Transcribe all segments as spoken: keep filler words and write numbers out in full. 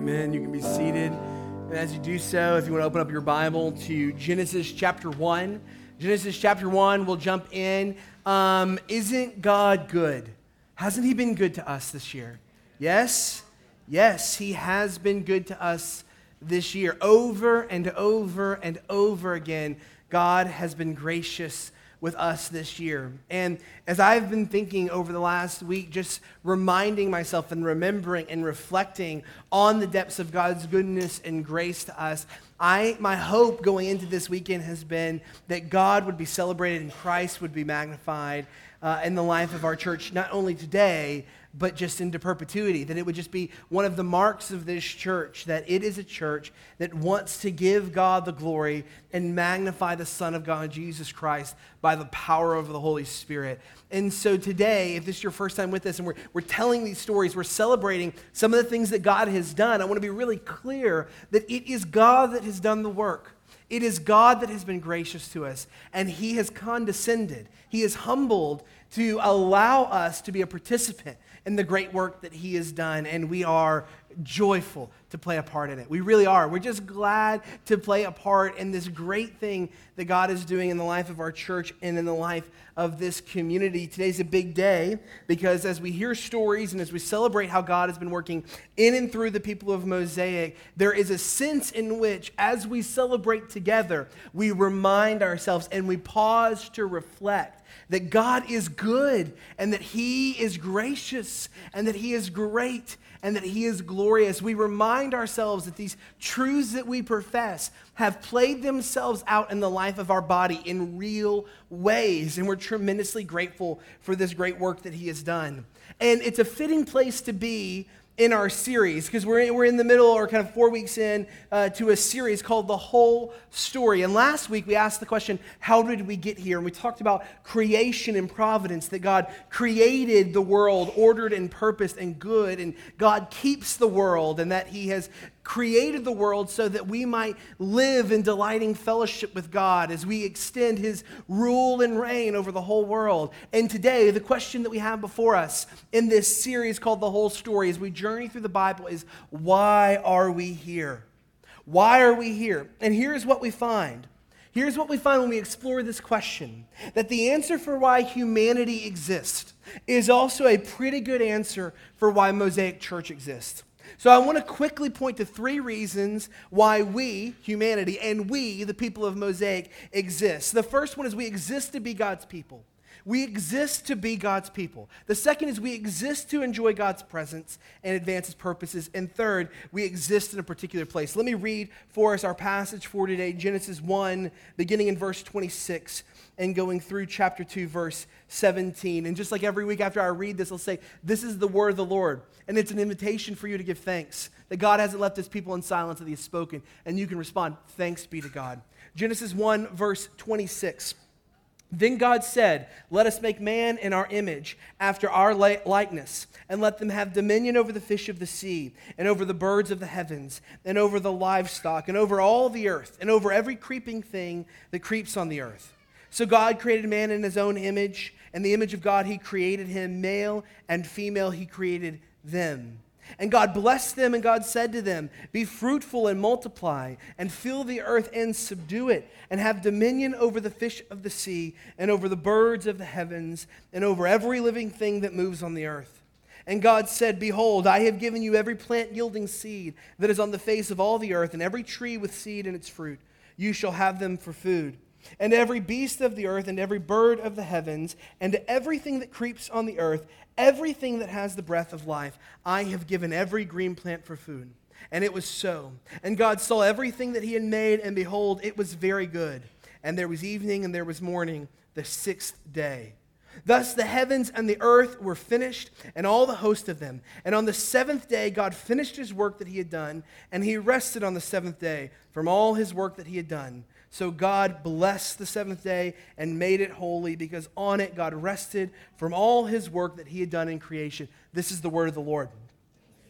Amen. You can be seated. And as you do so, if you want to open up your Bible to Genesis chapter one. Genesis chapter one, we'll jump in. Um, isn't God good? Hasn't he been good to us this year? Yes? Yes, he has been good to us this year. Over and over and over again, God has been gracious with us this year. And as I've been thinking over the last week, just reminding myself and remembering and reflecting on the depths of God's goodness and grace to us, I my hope going into this weekend has been that God would be celebrated and Christ would be magnified uh, in the life of our church, not only today, but just into perpetuity, that it would just be one of the marks of this church, that it is a church that wants to give God the glory and magnify the Son of God, Jesus Christ, by the power of the Holy Spirit. And so today, if this is your first time with us and we're, we're telling these stories, we're celebrating some of the things that God has done, I want to be really clear that it is God that has done the work. It is God that has been gracious to us, and he has condescended. He is humbled to allow us to be a participant in the great work that he has done, and we are joyful to play a part in it. We really are. We're just glad to play a part in this great thing that God is doing in the life of our church and in the life of this community. Today's a big day because as we hear stories and as we celebrate how God has been working in and through the people of Mosaic, there is a sense in which as we celebrate together, we remind ourselves and we pause to reflect that God is good and that he is gracious and that he is great and that he is glorious. We remind ourselves that these truths that we profess have played themselves out in the life of our body in real ways, and we're tremendously grateful for this great work that he has done. And it's a fitting place to be in our series, because we're in, we're in the middle or kind of four weeks in uh, to a series called The Whole Story. And last week we asked the question, how did we get here? And we talked about creation and providence, that God created the world, ordered and purposed and good, and God keeps the world, and that he has created the world so that we might live in delighting fellowship with God as we extend his rule and reign over the whole world. And today, the question that we have before us in this series called The Whole Story as we journey through the Bible is, why are we here? Why are we here? And here's what we find. Here's what we find when we explore this question, that the answer for why humanity exists is also a pretty good answer for why Mosaic Church exists. So I want to quickly point to three reasons why we, humanity, and we, the people of Mosaic, exist. The first one is we exist to be God's people. We exist to be God's people. The second is we exist to enjoy God's presence and advance his purposes. And third, we exist in a particular place. Let me read for us our passage for today, Genesis one, beginning in verse twenty-six and going through chapter two, verse seventeen. And just like every week after I read this, I'll say, this is the word of the Lord. And it's an invitation for you to give thanks, that God hasn't left his people in silence, that he has spoken. And you can respond, thanks be to God. Genesis one, verse twenty-six. Then God said, let us make man in our image, after our likeness, and let them have dominion over the fish of the sea, and over the birds of the heavens, and over the livestock, and over all the earth, and over every creeping thing that creeps on the earth. So God created man in his own image, and the image of God he created him, male and female he created them. And God blessed them, and God said to them, be fruitful and multiply, and fill the earth and subdue it, and have dominion over the fish of the sea, and over the birds of the heavens, and over every living thing that moves on the earth. And God said, behold, I have given you every plant yielding seed that is on the face of all the earth, and every tree with seed in its fruit. You shall have them for food. And every beast of the earth, and every bird of the heavens, and to everything that creeps on the earth, everything that has the breath of life, I have given every green plant for food. And it was so. And God saw everything that he had made, and behold, it was very good. And there was evening, and there was morning, the sixth day. Thus the heavens and the earth were finished, and all the host of them. And on the seventh day God finished his work that he had done, and he rested on the seventh day from all his work that he had done. So God blessed the seventh day and made it holy, because on it God rested from all his work that he had done in creation. This is the word of the Lord.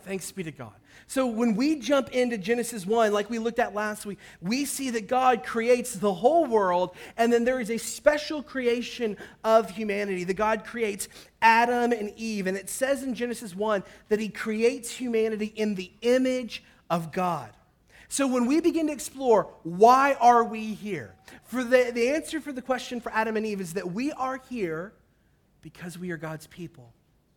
Thanks be to God. So when we jump into Genesis one, like we looked at last week, we see that God creates the whole world, and then there is a special creation of humanity. That God creates Adam and Eve, and it says in Genesis one that he creates humanity in the image of God. So when we begin to explore, why are we here? For the, the answer for the question for Adam and Eve is that we are here because we are God's people.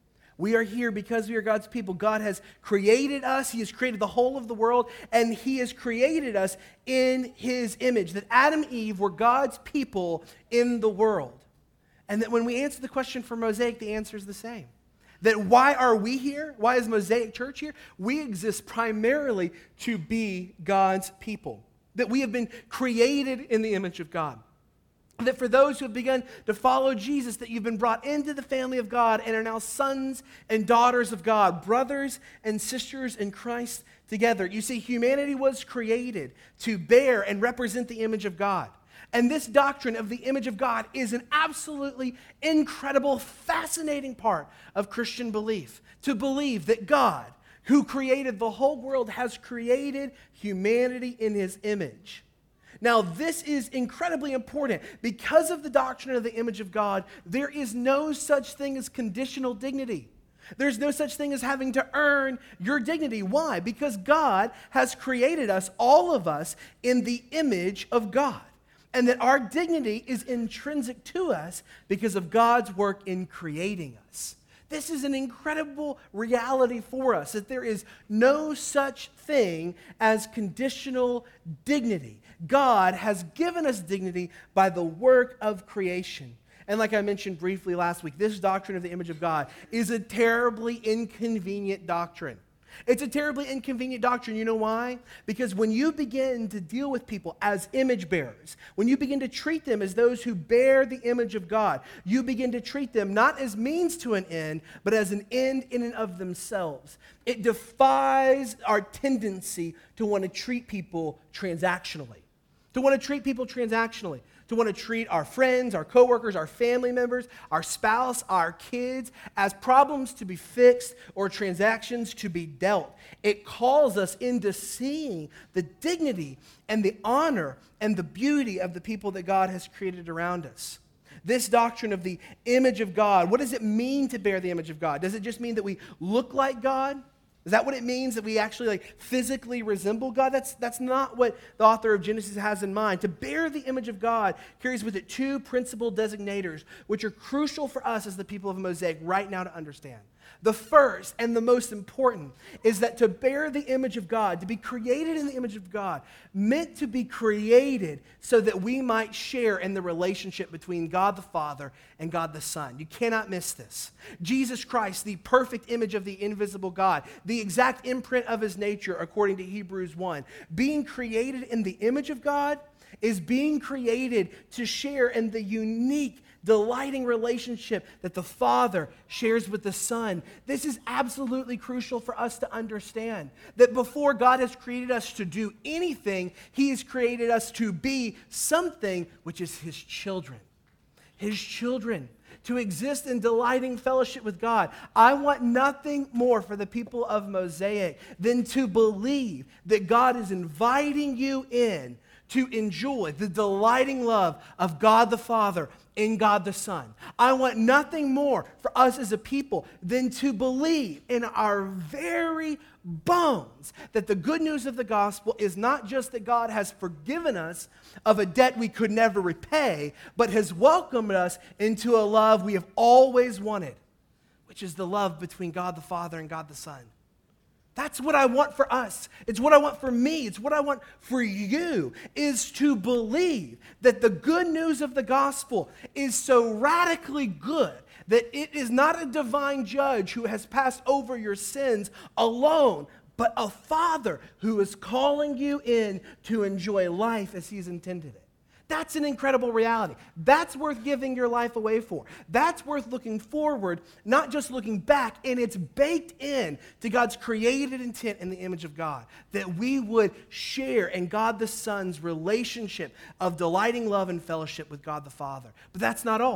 We are here because we are God's people. God has created us. He has created the whole of the world, and he has created us in his image. That Adam and Eve were God's people in the world. And that when we answer the question for Mosaic, the answer is the same. That why are we here? Why is Mosaic Church here? We exist primarily to be God's people. That we have been created in the image of God. That for those who have begun to follow Jesus, that you've been brought into the family of God and are now sons and daughters of God, brothers and sisters in Christ together. You see, humanity was created to bear and represent the image of God. And this doctrine of the image of God is an absolutely incredible, fascinating part of Christian belief. To believe that God, who created the whole world, has created humanity in his image. Now, this is incredibly important. Because of the doctrine of the image of God, there is no such thing as conditional dignity. There's no such thing as having to earn your dignity. Why? Because God has created us, all of us, in the image of God. And that our dignity is intrinsic to us because of God's work in creating us. This is an incredible reality for us, that there is no such thing as conditional dignity. God has given us dignity by the work of creation. And like I mentioned briefly last week, this doctrine of the image of God is a terribly inconvenient doctrine. It's a terribly inconvenient doctrine. You know why? Because when you begin to deal with people as image bearers, when you begin to treat them as those who bear the image of God, you begin to treat them not as means to an end, but as an end in and of themselves. It defies our tendency to want to treat people transactionally. To want to treat people transactionally. To want to treat our friends, our coworkers, our family members, our spouse, our kids as problems to be fixed or transactions to be dealt. It calls us into seeing the dignity and the honor and the beauty of the people that God has created around us. This doctrine of the image of God, what does it mean to bear the image of God? Does it just mean that we look like God? Is that what it means, that we actually like physically resemble God? That's, that's not what the author of Genesis has in mind. To bear the image of God carries with it two principal designators, which are crucial for us as the people of Mosaic right now to understand. The first and the most important is that to bear the image of God, to be created in the image of God, meant to be created so that we might share in the relationship between God the Father and God the Son. You cannot miss this. Jesus Christ, the perfect image of the invisible God, the exact imprint of his nature according to Hebrews one, being created in the image of God is being created to share in the unique, delighting relationship that the Father shares with the Son. This is absolutely crucial for us to understand. That before God has created us to do anything, he has created us to be something, which is his children. His children. To exist in delighting fellowship with God. I want nothing more for the people of Mosaic than to believe that God is inviting you in to enjoy the delighting love of God the Father in God the Son. I want nothing more for us as a people than to believe in our very bones that the good news of the gospel is not just that God has forgiven us of a debt we could never repay, but has welcomed us into a love we have always wanted, which is the love between God the Father and God the Son. That's what I want for us. It's what I want for me. It's what I want for you, is to believe that the good news of the gospel is so radically good that it is not a divine judge who has passed over your sins alone, but a Father who is calling you in to enjoy life as he's intended it. That's an incredible reality. That's worth giving your life away for. That's worth looking forward, not just looking back, and it's baked in to God's created intent in the image of God, that we would share in God the Son's relationship of delighting love and fellowship with God the Father. But that's not all.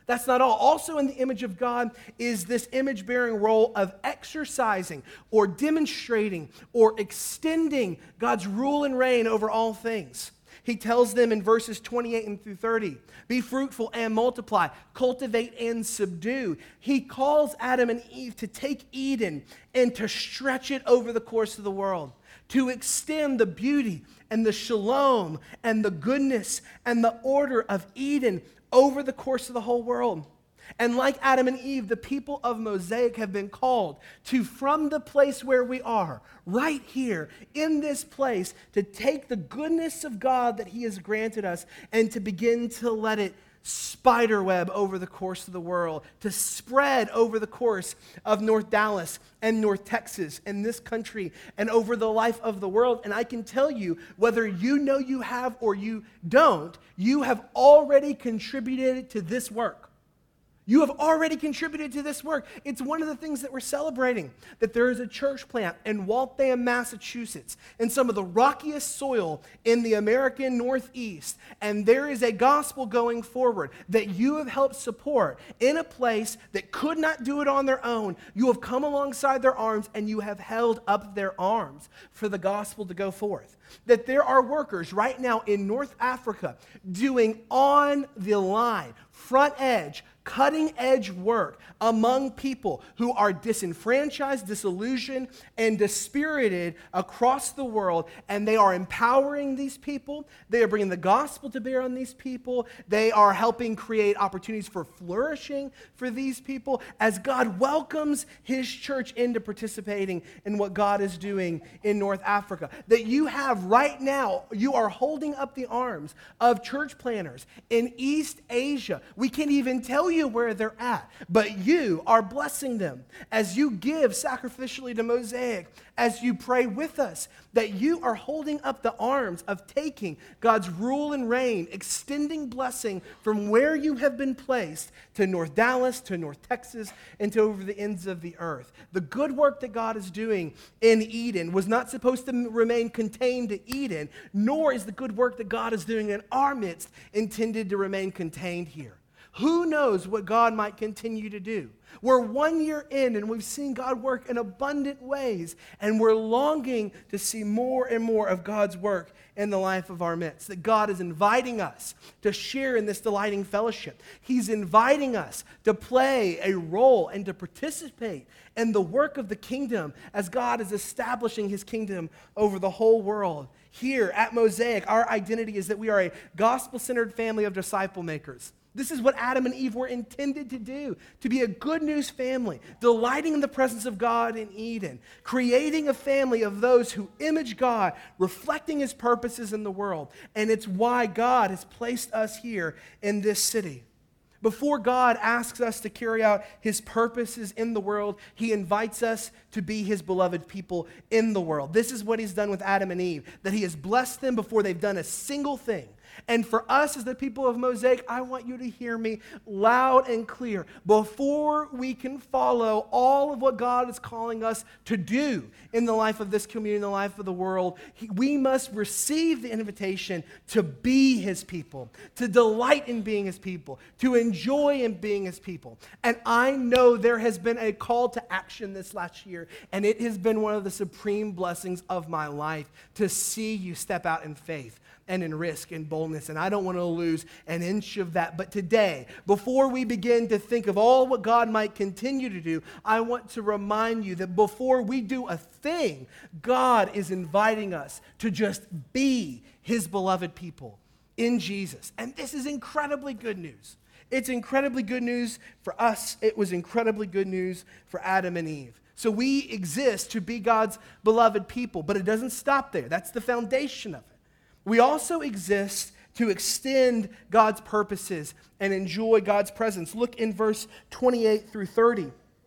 That's not all. Also in the image of God is this image-bearing role of exercising or demonstrating or extending God's rule and reign over all things. He tells them in verses twenty-eight and through thirty, be fruitful and multiply, cultivate and subdue. He calls Adam and Eve to take Eden and to stretch it over the course of the world, to extend the beauty and the shalom and the goodness and the order of Eden over the course of the whole world. And like Adam and Eve, the people of Mosaic have been called to, from the place where we are, right here, in this place, to take the goodness of God that He has granted us and to begin to let it spiderweb over the course of the world, to spread over the course of North Dallas and North Texas and this country and over the life of the world. And I can tell you, whether you know you have or you don't, you have already contributed to this work. You have already contributed to this work. It's one of the things that we're celebrating, that there is a church plant in Waltham, Massachusetts, in some of the rockiest soil in the American Northeast, and there is a gospel going forward that you have helped support in a place that could not do it on their own. You have come alongside their arms, and you have held up their arms for the gospel to go forth. That there are workers right now in North Africa doing on the line, front edge, cutting edge work among people who are disenfranchised, disillusioned, and dispirited across the world. And they are empowering these people. They are bringing the gospel to bear on these people. They are helping create opportunities for flourishing for these people as God welcomes His church into participating in what God is doing in North Africa. That you have right now, you are holding up the arms of church planners in East Asia. We can't even tell you where they're at, but you are blessing them as you give sacrificially to Mosaic, as you pray with us, that you are holding up the arms of taking God's rule and reign, extending blessing from where you have been placed to North Dallas, to North Texas, and to over the ends of the earth. The good work that God is doing in Eden was not supposed to remain contained to Eden, nor is the good work that God is doing in our midst intended to remain contained here. Who knows what God might continue to do? We're one year in and we've seen God work in abundant ways, and we're longing to see more and more of God's work in the life of our midst. That God is inviting us to share in this delighting fellowship. He's inviting us to play a role and to participate in the work of the kingdom as God is establishing His kingdom over the whole world. Here at Mosaic, our identity is that we are a gospel-centered family of disciple makers. This is what Adam and Eve were intended to do, to be a good news family, delighting in the presence of God in Eden, creating a family of those who image God, reflecting His purposes in the world. And it's why God has placed us here in this city. Before God asks us to carry out His purposes in the world, He invites us to be His beloved people in the world. This is what He's done with Adam and Eve, that He has blessed them before they've done a single thing. And for us as the people of Mosaic, I want you to hear me loud and clear. Before we can follow all of what God is calling us to do in the life of this community, in the life of the world, we must receive the invitation to be His people, to delight in being His people, to enjoy in being His people. And I know there has been a call to action this last year, and it has been one of the supreme blessings of my life to see you step out in faith and in risk and boldness, and I don't want to lose an inch of that. But today, before we begin to think of all what God might continue to do, I want to remind you that before we do a thing, God is inviting us to just be His beloved people in Jesus. And this is incredibly good news. It's incredibly good news for us. It was incredibly good news for Adam and Eve. So we exist to be God's beloved people, but it doesn't stop there. That's the foundation of it. We also exist to extend God's purposes and enjoy God's presence. Look in verse twenty-eight through thirty.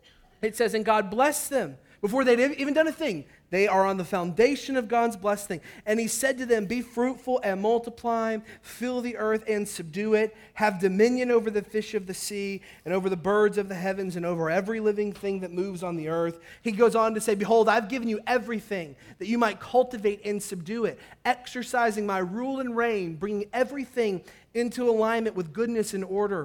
It says, and God blessed them before they'd even done a thing. They are on the foundation of God's blessing. And He said to them, be fruitful and multiply, fill the earth and subdue it, have dominion over the fish of the sea and over the birds of the heavens and over every living thing that moves on the earth. He goes on to say, behold, I've given you everything that you might cultivate and subdue it, exercising my rule and reign, bringing everything into alignment with goodness and order.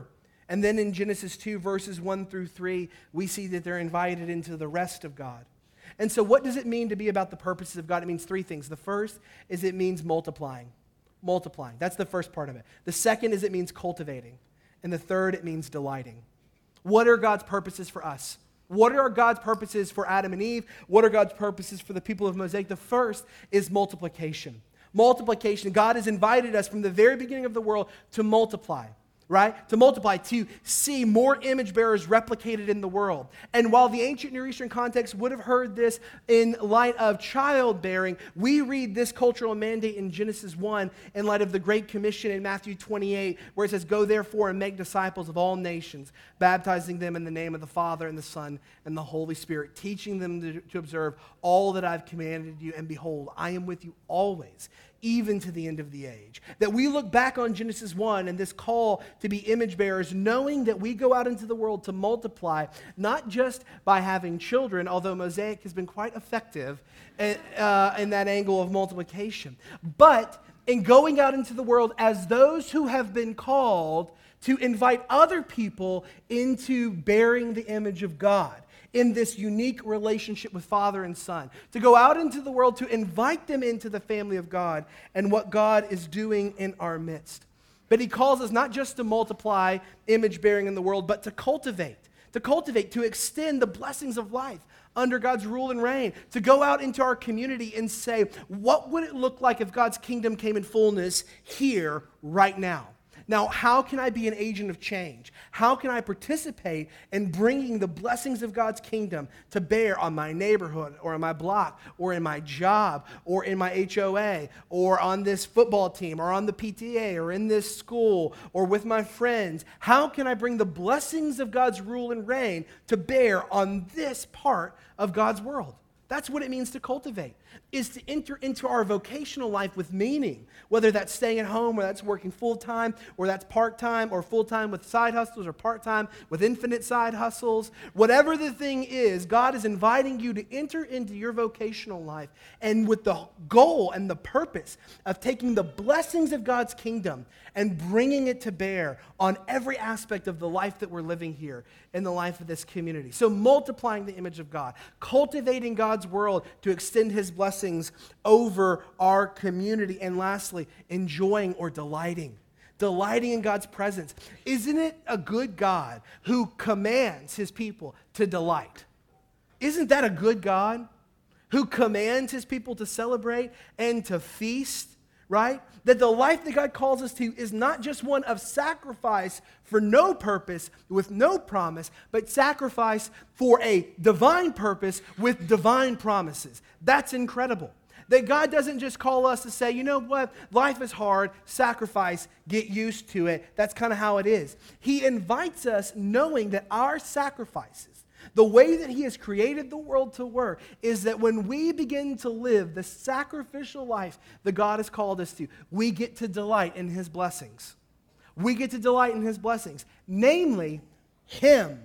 And then in Genesis two, verses one through three, we see that they're invited into the rest of God. And so what does it mean to be about the purposes of God? It means three things. The first is it means multiplying. Multiplying. That's the first part of it. The second is it means cultivating. And the third, it means delighting. What are God's purposes for us? What are God's purposes for Adam and Eve? What are God's purposes for the people of Mosaic? The first is multiplication. Multiplication. God has invited us from the very beginning of the world to multiply. Right? To multiply, to see more image bearers replicated in the world. And while the ancient Near Eastern context would have heard this in light of childbearing, we read this cultural mandate in Genesis one in light of the Great Commission in Matthew twenty-eight, where it says, "Go therefore and make disciples of all nations, baptizing them in the name of the Father and the Son and the Holy Spirit, teaching them to, to observe all that I've commanded you. And behold, I am with you always, even to the end of the age." That we look back on Genesis one and this call to be image bearers, knowing that we go out into the world to multiply, not just by having children, although Mosaic has been quite effective in, uh, in that angle of multiplication, but in going out into the world as those who have been called to invite other people into bearing the image of God in this unique relationship with Father and Son, to go out into the world to invite them into the family of God and what God is doing in our midst. But he calls us not just to multiply image bearing in the world, but to cultivate, to cultivate, to extend the blessings of life under God's rule and reign, to go out into our community and say, what would it look like if God's kingdom came in fullness here right now? Now, how can I be an agent of change? How can I participate in bringing the blessings of God's kingdom to bear on my neighborhood or on my block or in my job or in my H O A or on this football team or on the P T A or in this school or with my friends? How can I bring the blessings of God's rule and reign to bear on this part of God's world? That's what it means to cultivate, is to enter into our vocational life with meaning, whether that's staying at home or that's working full-time or that's part-time or full-time with side hustles or part-time with infinite side hustles. Whatever the thing is, God is inviting you to enter into your vocational life and with the goal and the purpose of taking the blessings of God's kingdom and bringing it to bear on every aspect of the life that we're living here in the life of this community. So multiplying the image of God, cultivating God's world to extend his blessings over our community, and lastly, enjoying or delighting. Delighting in God's presence. Isn't it a good God who commands his people to delight? Isn't that a good God who commands his people to celebrate and to feast? Right? That the life that God calls us to is not just one of sacrifice for no purpose, with no promise, but sacrifice for a divine purpose with divine promises. That's incredible. That God doesn't just call us to say, you know what, life is hard, sacrifice, get used to it. That's kind of how it is. He invites us knowing that our sacrifices, the way that he has created the world to work, is that when we begin to live the sacrificial life that God has called us to, we get to delight in his blessings. We get to delight in his blessings, namely him.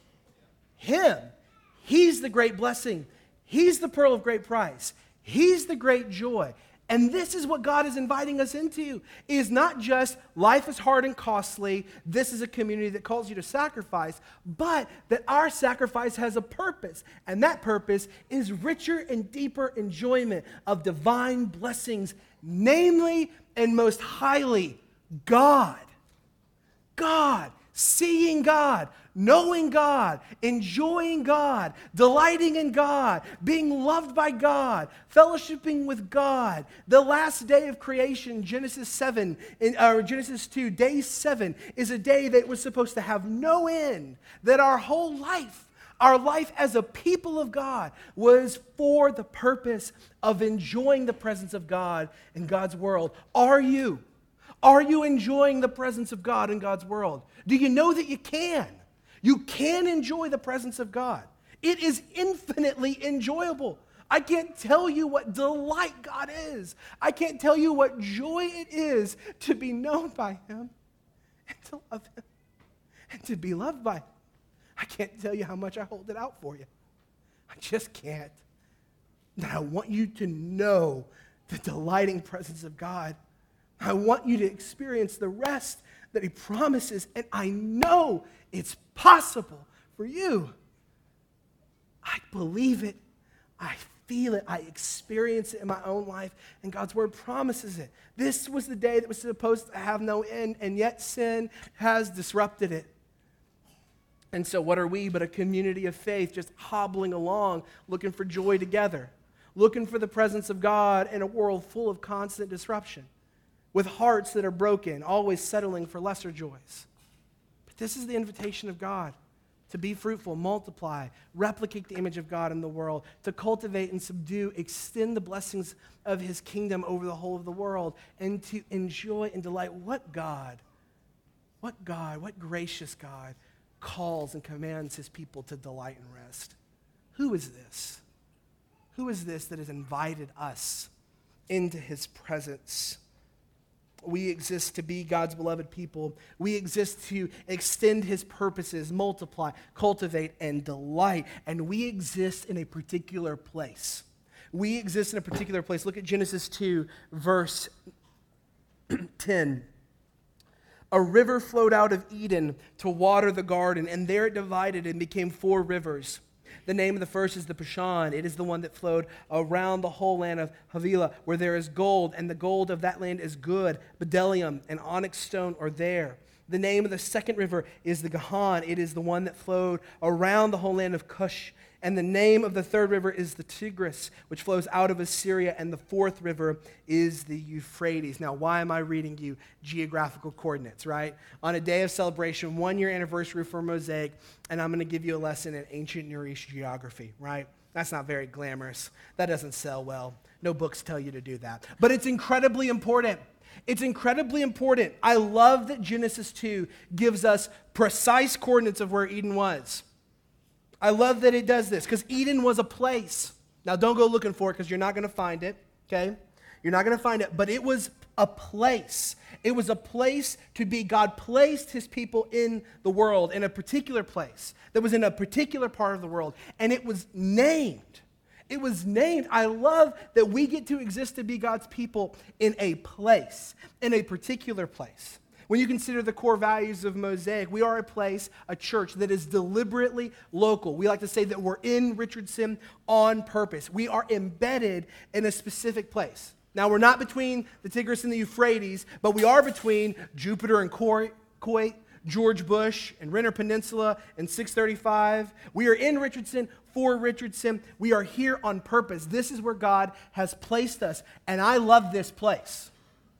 Him. He's the great blessing. He's the pearl of great price. He's the great joy. And this is what God is inviting us into, is not just life is hard and costly, this is a community that calls you to sacrifice, but that our sacrifice has a purpose. And that purpose is richer and deeper enjoyment of divine blessings, namely and most highly God. God. Seeing God, knowing God, enjoying God, delighting in God, being loved by God, fellowshipping with God. The last day of creation, Genesis seven, in, or Genesis two, day seven, is a day that was supposed to have no end, that our whole life, our life as a people of God, was for the purpose of enjoying the presence of God in God's world. Are you? Are you enjoying the presence of God in God's world? Do you know that you can? You can enjoy the presence of God. It is infinitely enjoyable. I can't tell you what delight God is. I can't tell you what joy it is to be known by him and to love him and to be loved by him. I can't tell you how much I hold it out for you. I just can't. And I want you to know the delighting presence of God. I want you to experience the rest that he promises, and I know it's possible for you. I believe it. I feel it. I experience it in my own life, and God's word promises it. This was the day that was supposed to have no end, and yet sin has disrupted it. And so what are we but a community of faith just hobbling along, looking for joy together, looking for the presence of God in a world full of constant disruption, with hearts that are broken, always settling for lesser joys. But this is the invitation of God, to be fruitful, multiply, replicate the image of God in the world, to cultivate and subdue, extend the blessings of his kingdom over the whole of the world, and to enjoy and delight. What God, what God, what gracious God calls and commands his people to delight and rest. Who is this? Who is this that has invited us into his presence? We exist to be God's beloved people. We exist to extend his purposes, multiply, cultivate, and delight. And we exist in a particular place. We exist in a particular place. Look at Genesis two, verse ten. A river flowed out of Eden to water the garden, and there it divided and became four rivers. The name of the first is the Pishon. It is the one that flowed around the whole land of Havilah, where there is gold, and the gold of that land is good. Bdellium and onyx stone are there. The name of the second river is the Gihon. It is the one that flowed around the whole land of Cush. And the name of the third river is the Tigris, which flows out of Assyria. And the fourth river is the Euphrates. Now, why am I reading you geographical coordinates, right? On a day of celebration, one-year anniversary for Mosaic, and I'm going to give you a lesson in ancient Near East geography, right? That's not very glamorous. That doesn't sell well. No books tell you to do that. But it's incredibly important. It's incredibly important. I love that Genesis two gives us precise coordinates of where Eden was. I love that it does this, because Eden was a place. Now, don't go looking for it, because you're not going to find it, okay? You're not going to find it, but it was a place. It was a place to be. God placed his people in the world, in a particular place that was in a particular part of the world, and it was named. It was named. I love that we get to exist to be God's people in a place, in a particular place. When you consider the core values of Mosaic, we are a place, a church that is deliberately local. We like to say that we're in Richardson on purpose. We are embedded in a specific place. Now, we're not between the Tigris and the Euphrates, but we are between Jupiter and Kuwait, George Bush and Renner Peninsula and six thirty-five. We are in Richardson for Richardson. We are here on purpose. This is where God has placed us, and I love this place.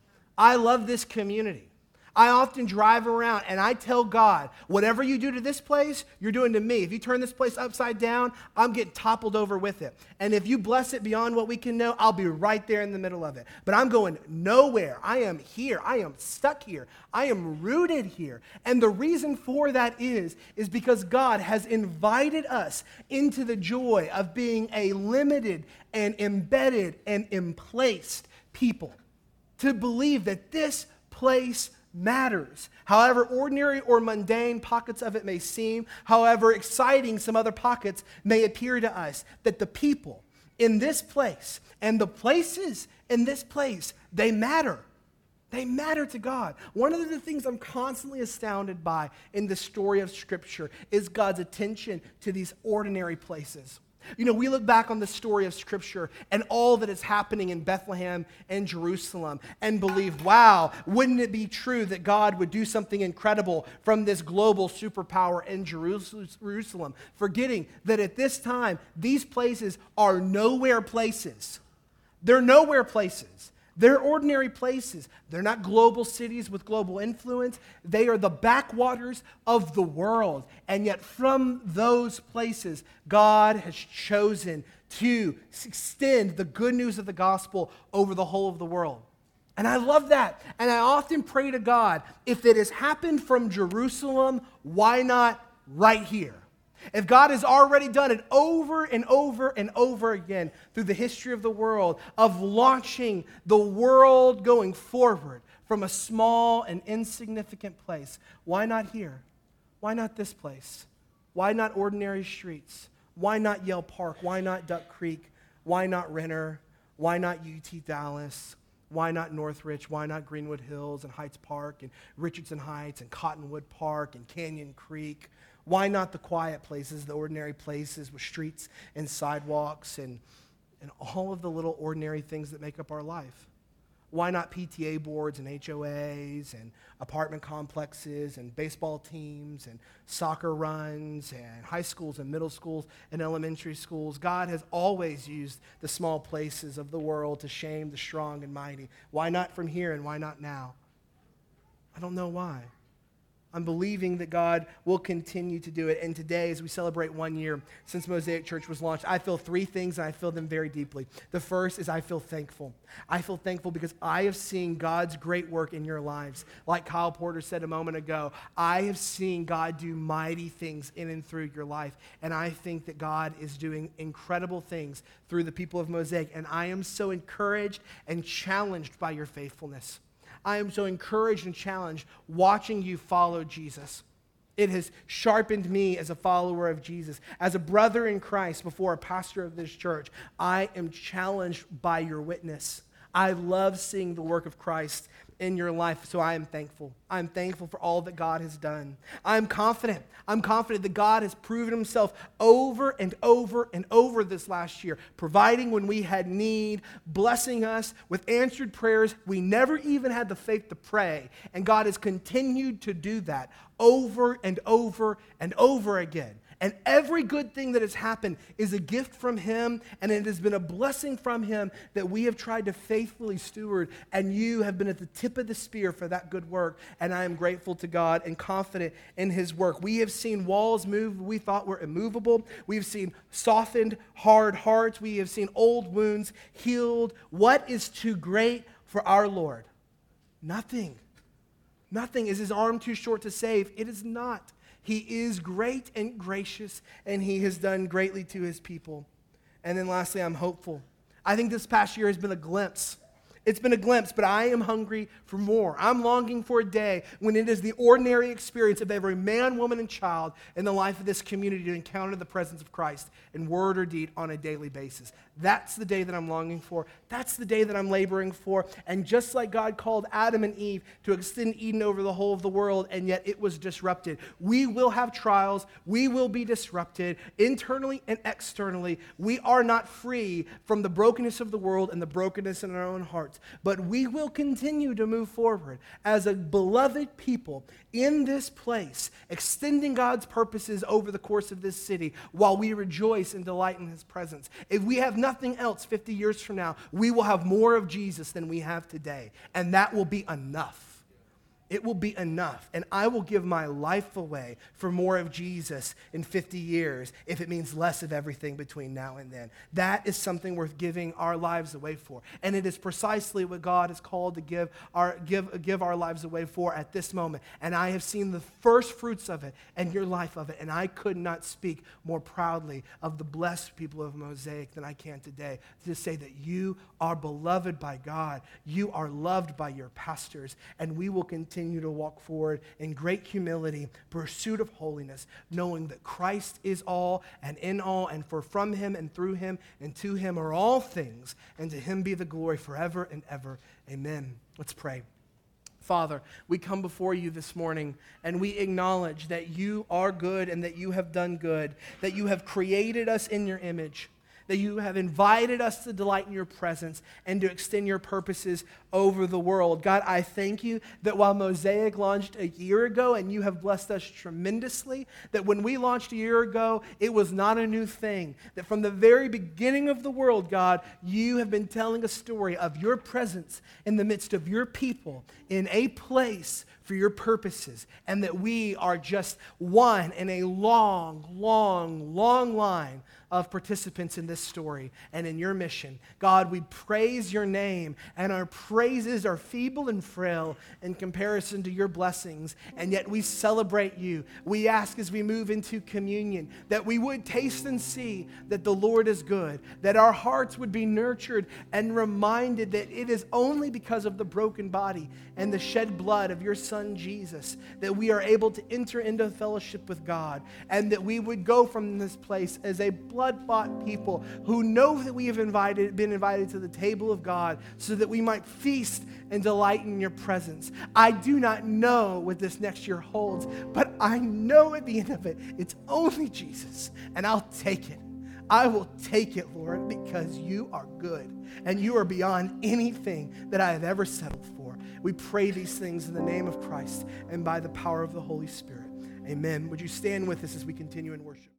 I love this community. I often drive around and I tell God, whatever you do to this place, you're doing to me. If you turn this place upside down, I'm getting toppled over with it. And if you bless it beyond what we can know, I'll be right there in the middle of it. But I'm going nowhere. I am here. I am stuck here. I am rooted here. And the reason for that is, is because God has invited us into the joy of being a limited and embedded and emplaced people. To believe that this place matters. However ordinary or mundane pockets of it may seem, however exciting some other pockets may appear to us, that the people in this place and the places in this place, they matter. They matter to God. One of the things I'm constantly astounded by in the story of Scripture is God's attention to these ordinary places. You know, we look back on the story of Scripture and all that is happening in Bethlehem and Jerusalem and believe, wow, wouldn't it be true that God would do something incredible from this global superpower in Jerusalem, forgetting that at this time, these places are nowhere places. They're nowhere places. They're ordinary places. They're not global cities with global influence. They are the backwaters of the world. And yet from those places, God has chosen to extend the good news of the gospel over the whole of the world. And I love that. And I often pray to God, if it has happened from Jerusalem, why not right here? If God has already done it over and over and over again through the history of the world, of launching the world going forward from a small and insignificant place, why not here? Why not this place? Why not ordinary streets? Why not Yale Park? Why not Duck Creek? Why not Renner? Why not U T Dallas? Why not Northridge? Why not Greenwood Hills and Heights Park and Richardson Heights and Cottonwood Park and Canyon Creek? Why not the quiet places, the ordinary places with streets and sidewalks and, and all of the little ordinary things that make up our life? Why not P T A boards and H O As and apartment complexes and baseball teams and soccer runs and high schools and middle schools and elementary schools? God has always used the small places of the world to shame the strong and mighty. Why not from here and why not now? I don't know why. I'm believing that God will continue to do it. And today, as we celebrate one year since Mosaic Church was launched, I feel three things, and I feel them very deeply. The first is I feel thankful. I feel thankful because I have seen God's great work in your lives. Like Kyle Porter said a moment ago, I have seen God do mighty things in and through your life. And I think that God is doing incredible things through the people of Mosaic. And I am so encouraged and challenged by your faithfulness. I am so encouraged and challenged watching you follow Jesus. It has sharpened me as a follower of Jesus. As a brother in Christ before a pastor of this church, I am challenged by your witness. I love seeing the work of Christ in your life, so I am thankful. I'm thankful for all that God has done. I'm confident. I'm confident that God has proven himself over and over and over this last year, providing when we had need, blessing us with answered prayers. We never even had the faith to pray, and God has continued to do that over and over and over again. And every good thing that has happened is a gift from him, and it has been a blessing from him that we have tried to faithfully steward, and you have been at the tip of the spear for that good work, and I am grateful to God and confident in his work. We have seen walls move we thought were immovable. We've seen softened, hard hearts. We have seen old wounds healed. What is too great for our Lord? Nothing. Nothing. Is his arm too short to save? It is not. He is great and gracious, and he has done greatly to his people. And then lastly, I'm hopeful. I think this past year has been a glimpse. It's been a glimpse, but I am hungry for more. I'm longing for a day when it is the ordinary experience of every man, woman, and child in the life of this community to encounter the presence of Christ in word or deed on a daily basis. That's the day that I'm longing for. That's the day that I'm laboring for. And just like God called Adam and Eve to extend Eden over the whole of the world, and yet it was disrupted, we will have trials. We will be disrupted internally and externally. We are not free from the brokenness of the world and the brokenness in our own hearts. But we will continue to move forward as a beloved people in this place, extending God's purposes over the course of this city while we rejoice and delight in his presence. If we have nothing else fifty years from now, we will have more of Jesus than we have today. And that will be enough. It will be enough, and I will give my life away for more of Jesus in fifty years if it means less of everything between now and then. That is something worth giving our lives away for, and it is precisely what God is called to give our, give, give our lives away for at this moment, and I have seen the first fruits of it and your life of it, and I could not speak more proudly of the blessed people of Mosaic than I can today, to say that you are beloved by God, you are loved by your pastors, and we will continue Continue to walk forward in great humility, pursuit of holiness, knowing that Christ is all and in all, and for from him and through him and to him are all things, and to him be the glory forever and ever. Amen. Let's pray. Father, we come before you this morning and we acknowledge that you are good and that you have done good, that you have created us in your image, that you have invited us to delight in your presence and to extend your purposes over the world. God, I thank you that while Mosaic launched a year ago and you have blessed us tremendously, that when we launched a year ago, it was not a new thing. That from the very beginning of the world, God, you have been telling a story of your presence in the midst of your people in a place for your purposes, and that we are just one in a long, long, long line of participants in this story and in your mission. God, we praise your name, and our praises are feeble and frail in comparison to your blessings, and yet we celebrate you. We ask as we move into communion that we would taste and see that the Lord is good, that our hearts would be nurtured and reminded that it is only because of the broken body and the shed blood of your Son Jesus that we are able to enter into fellowship with God, and that we would go from this place as a blood-bought people who know that we have invited, been invited to the table of God so that we might feast and delight in your presence. I do not know what this next year holds, but I know at the end of it, it's only Jesus, and I'll take it. I will take it, Lord, because you are good and you are beyond anything that I have ever settled for. We pray these things in the name of Christ and by the power of the Holy Spirit. Amen. Would you stand with us as we continue in worship?